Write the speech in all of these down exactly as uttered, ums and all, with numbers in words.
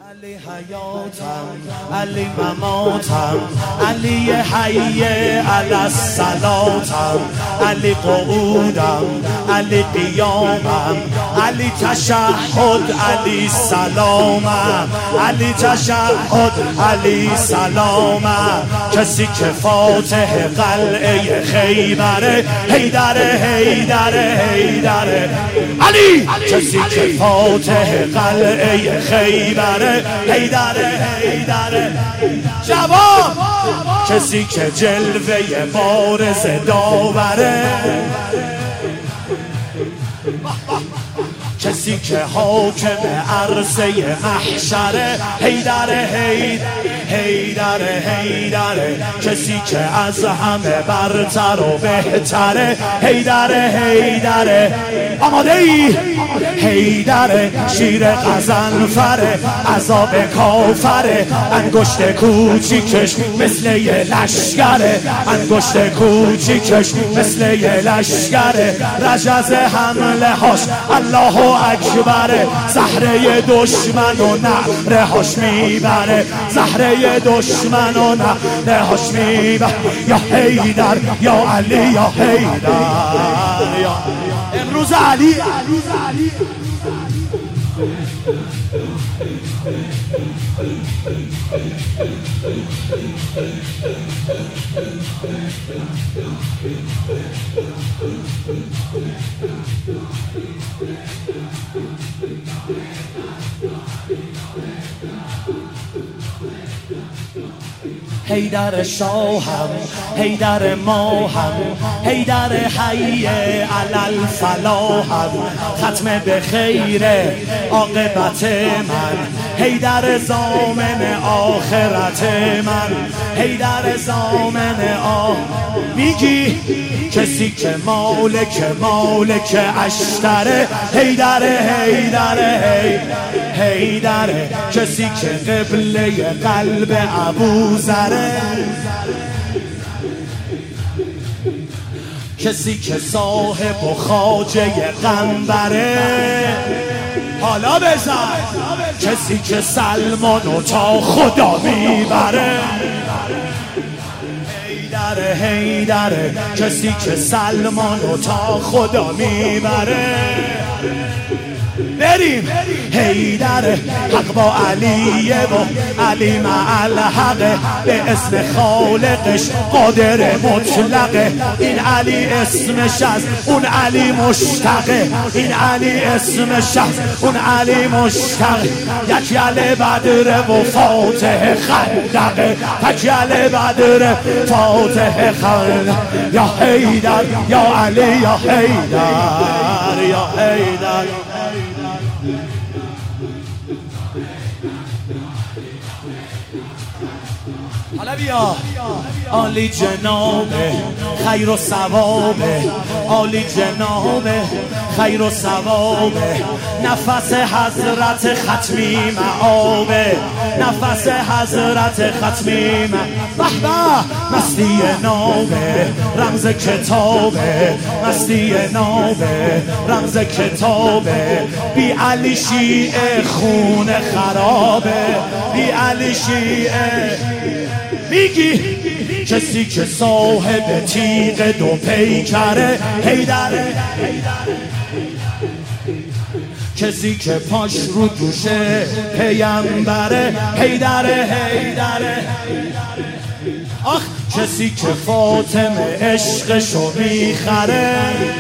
علی حیاتم، علی مماتم، علی حی علی الصلاتم، علی قعودم، علی قیامم، علی تشهد، علی سلامم، علی تشهد، علی سلامم. کسی که فاتح قلعه خیبره، حیدره حیدره حیدره علی. کسی که فاتح قلعه خیبره، حیدره حیدره جواب. کسی که جلوه بارز داوره، کسی که حاکم عرصه محشره، حیدره حید حیدره حیدره. کسی که از همه برتر و بهتره، حیدره حیدره. آماده ای؟ حیدره شیر غضنفره، عذاب کافره، انگشت کوچیکش مثل یه لشکره، انگشت کوچیکش مثل یه لشکره. رجز حمله هاش الله اکبره، زهره دشمن و نعره هاش میبره، زهره دشمن و نعره هاش میبره. یا حیدر یا علی یا حیدر یا امروز علی. حیدر شاهم، حیدر ماهم، حیدر حی علی الفلاحم. ختم به خیر عاقبت من، حیدر ضامن آخرت من، حیدر ضامن آ. میگی کسی که مالک مالک اشتره، حیدر حیدر حیدر. کسی که قبله قلب ابوذره، کسی که صاحب و خواجه قنبره. حالا بزن کسی که سلمانو تا خدا میبره، حیدر حیدر. کسی که سلمانو تا خدا میبره. بریم حیدر حق با علیه و علی مع الحقه، به اسم خالقش قادر مطلقه. این علی اسمش از اون علی مشتقه، این علی اسمش از اون علی مشتقه. یکیل بدر و فاتح خندقه، تکیل بدر فاتح خندقه. یا حیدر یا علی یا حیدر یا حیدر. حالا بیا عالی جنابه خیر و ثوابه، عالی جنابه خیر و ثوابه. نفس حضرت ختمی معابه، نفس حضرت ختمی معابه. مستی نابه رمز کتابه، مستی نابه رمز کتابه. بی علی شیعه خون خرابه، بی علی شیعه. میگی کسی که صاحب تیغ دو پیکره، حیدره. کسی که پاش رو دوشه پیامبره، حیدره حیدره. آخ کسی که فاطمه عشقشو میخره،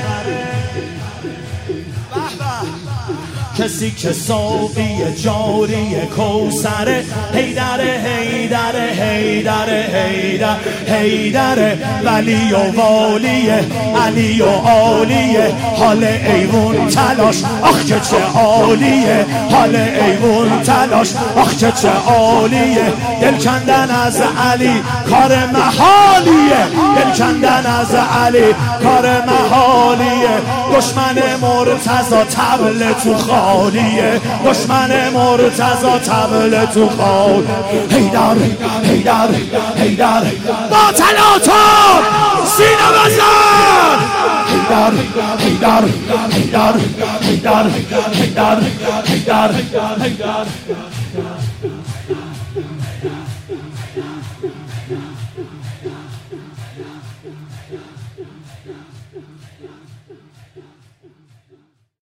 کسی که ساقی جاری کوثره، حیدر حیدر حیدر حیدر حیدر. ولی و والی علی و عالیه، حال ایوون تلاش آخ که چه عالیه، حال ایوون تلاش آخ که چه عالیه. دل کندن از علی کار محالیه، دل کندن از علی کار محالیه. دشمن مرتضی طبل تو خالیه، دشمن مرتضی طبل تو خال. حیدر حیدر حیدر با تلاطم سینه بزن. حیدر حیدر حیدر حیدر حیدر حیدر حیدر حیدر